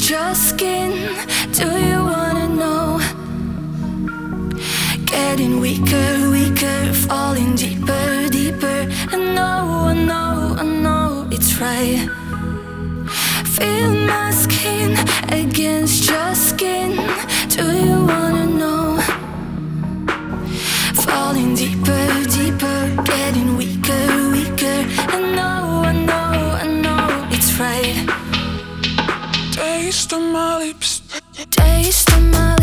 against your skin. Do you wanna know? Getting weaker, weaker, falling deeper, deeper. I know, I know, I know it's right. Feel my skin against your skin. Do you wanna know? Falling deeper, deeper, getting weaker, weaker. I know, I know, I know it's right. Taste of my lips, taste of my